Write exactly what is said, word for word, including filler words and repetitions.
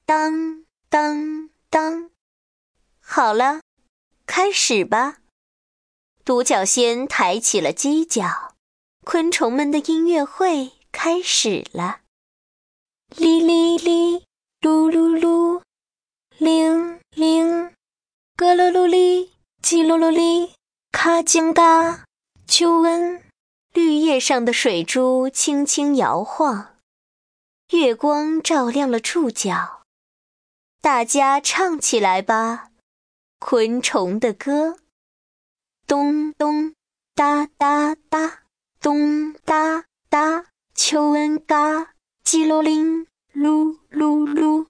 当当当，好了，开始吧。独角仙抬起了犄角，昆虫们的音乐会开始了。哩哩哩，噜噜噜，铃铃，咯噜噜哩，叽噜噜哩，咔叽嘎。秋温，绿叶上的水珠轻轻摇晃，月光照亮了触角。大家唱起来吧，昆虫的歌。咚咚哒哒哒，咚哒哒，秋温嘎，叽噜铃，噜噜噜。